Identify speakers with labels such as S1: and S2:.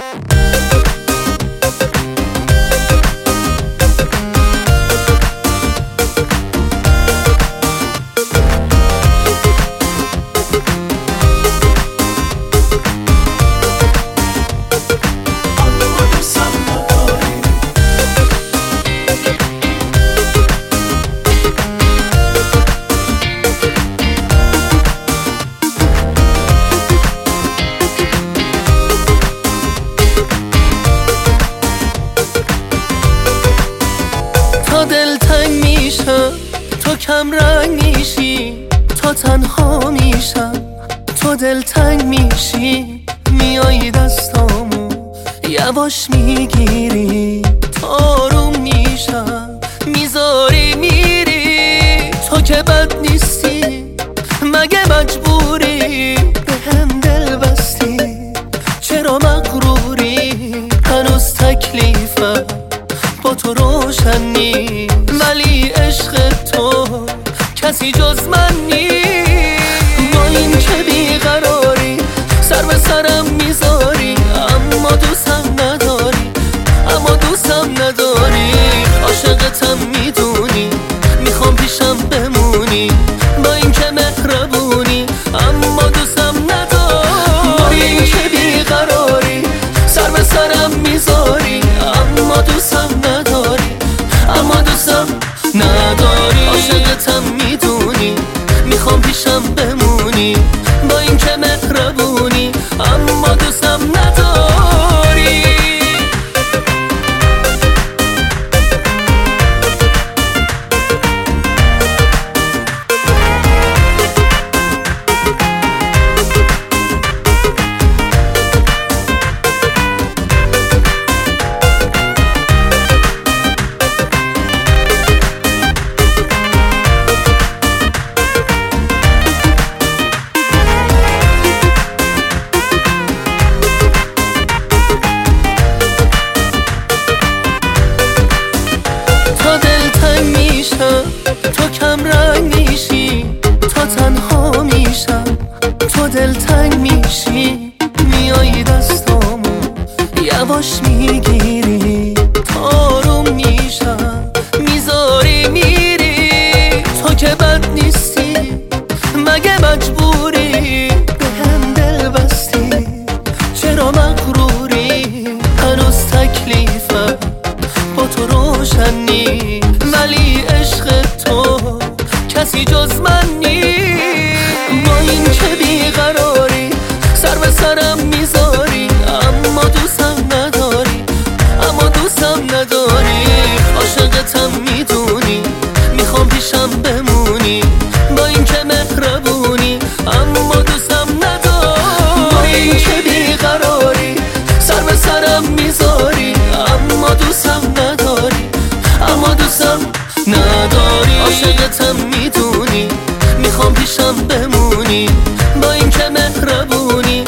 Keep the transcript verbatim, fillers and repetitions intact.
S1: تا دلتنگ میشم، تو کم رنگ میشی، تا تنها میشم، تو دلتنگ میشی، میایی دستامو یواش میگیری، آروم میشم، میذاری میری. تو که بد نیستی، مگه مجبوری به هم دل بستی؟ چرا مغروری؟ هنوز تکلیفم با تو روشن نی، ولی عشق تو کسی جز من نی. با این که بیقراری سر به سرم میذاری، اما دوستم نداری، اما دوستم نداری. عاشقتم میدونی، میخوام پیشم بمونی، با این که مهربونی، اما دوستم نداری. با این که بیقراری سر به سرم میذاری، اما دوستم نداری، اما دوستم نداری. عاشقتم میدونی، میخوام پیشم بمونی، با این که مهربونی، اما دوستم نداری. تو کم رنگ میشی، تا تنها میشم، تو دلتنگ میشی، میایی دستامو یواش میگیری، آروم میشم، میذاری میری. تو که بد نیستی، مگه مجبوری به هم دل بستی؟ چرا مغروری؟ هنوز تکلیفم با تو روشن نی، ولی عشق تو کسی جز من نی. با این که بیقراری سر به سرم میذاری، اما دوستم نداری، اما دوستم نداری. عاشقتم میدونی، میخوام پیشم بمونی، با این که مهربونی، اما دوستم نداری. با این که بیقراری سر به سرم میذاری، اما دوستم نداری، اما دوستم نداری. عاشقتم میدونی، میخوام پیشم بمونی، با این که مهربونی،